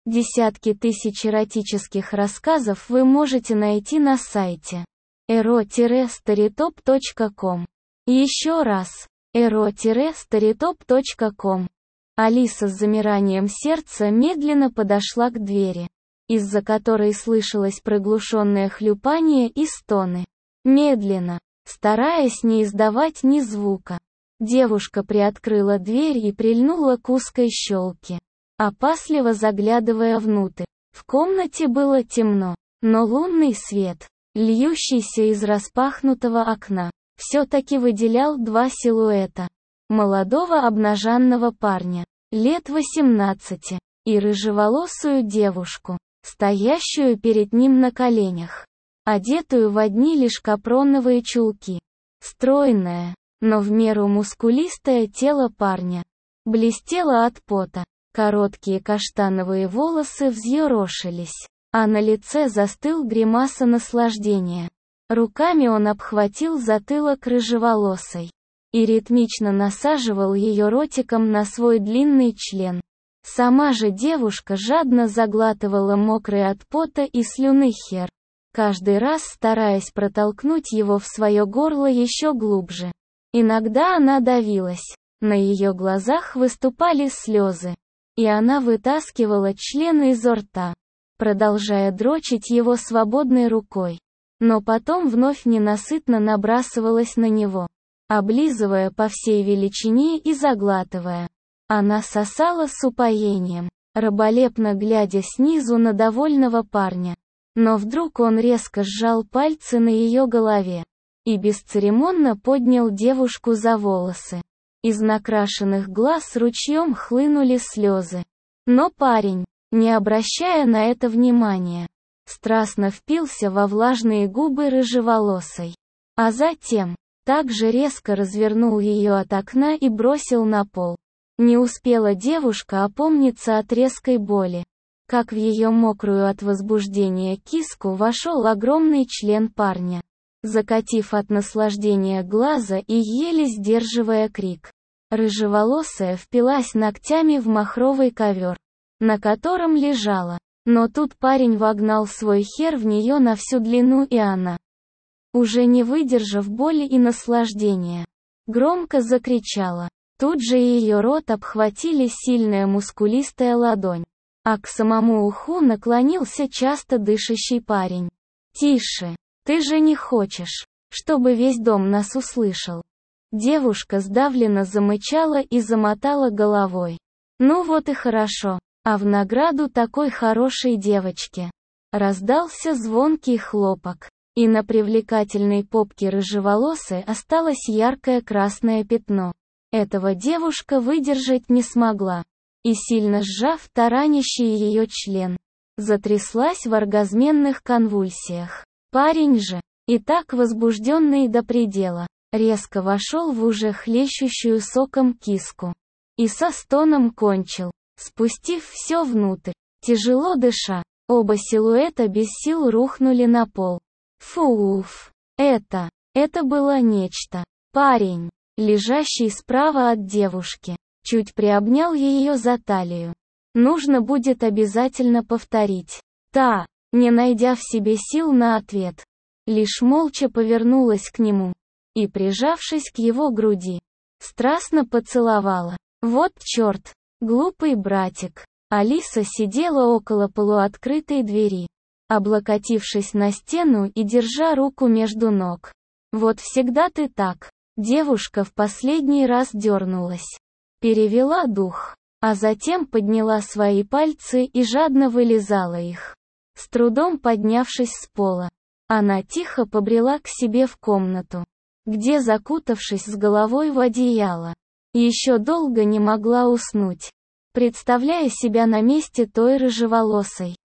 Десятки тысяч эротических рассказов вы можете найти на сайте ero-storytop.com. Еще раз, ero-storytop.com. Алиса с замиранием сердца медленно подошла к двери, из-за которой слышалось приглушенное хлюпание и стоны. Медленно, стараясь не издавать ни звука, девушка приоткрыла дверь и прильнула к узкой щелке, опасливо заглядывая внутрь. В комнате было темно, но лунный свет, льющийся из распахнутого окна, все-таки выделял два силуэта. Молодого обнаженного парня, лет 18, и рыжеволосую девушку, стоящую перед ним на коленях, одетую в одни лишь капроновые чулки. Стройное, но в меру мускулистое тело парня блестело от пота. Короткие каштановые волосы взъерошились, а на лице застыл гримаса наслаждения. Руками он обхватил затылок рыжеволосой и ритмично насаживал ее ротиком на свой длинный член. Сама же девушка жадно заглатывала мокрый от пота и слюны хер, каждый раз стараясь протолкнуть его в свое горло еще глубже. Иногда она давилась, на ее глазах выступали слезы, и она вытаскивала член изо рта, продолжая дрочить его свободной рукой. Но потом вновь ненасытно набрасывалась на него, облизывая по всей величине и заглатывая. Она сосала с упоением, раболепно глядя снизу на довольного парня. Но вдруг он резко сжал пальцы на ее голове и бесцеремонно поднял девушку за волосы. Из накрашенных глаз ручьем хлынули слезы. Но парень, не обращая на это внимания, страстно впился во влажные губы рыжеволосой. А затем, также резко развернул ее от окна и бросил на пол. Не успела девушка опомниться от резкой боли, как в ее мокрую от возбуждения киску вошел огромный член парня, закатив от наслаждения глаза и еле сдерживая крик. Рыжеволосая впилась ногтями в махровый ковер, на котором лежала. Но тут парень вогнал свой хер в нее на всю длину, и она, уже не выдержав боли и наслаждения, громко закричала. Тут же ее рот обхватили сильная мускулистая ладонь, а к самому уху наклонился часто дышащий парень. «Тише, ты же не хочешь, чтобы весь дом нас услышал». Девушка сдавленно замычала и замотала головой. «Ну вот и хорошо, а в награду такой хорошей девочке». Раздался звонкий хлопок, и на привлекательной попке рыжеволосой осталось яркое красное пятно. Этого девушка выдержать не смогла, и сильно сжав таранящий ее член, затряслась в оргазменных конвульсиях. Парень же, и так возбужденный до предела, резко вошел в уже хлещущую соком киску и со стоном кончил, спустив все внутрь. Тяжело дыша, оба силуэта без сил рухнули на пол. Фуф, это было нечто. Парень, лежащий справа от девушки, чуть приобнял ее за талию. Нужно будет обязательно повторить. Та, не найдя в себе сил на ответ, лишь молча повернулась к нему и, прижавшись к его груди, страстно поцеловала. Вот черт, глупый братик. Алиса сидела около полуоткрытой двери, облокотившись на стену и держа руку между ног. Вот всегда ты так. Девушка в последний раз дернулась, перевела дух, а затем подняла свои пальцы и жадно вылизала их. С трудом поднявшись с пола, она тихо побрела к себе в комнату, где, закутавшись с головой в одеяло, еще долго не могла уснуть, представляя себя на месте той рыжеволосой,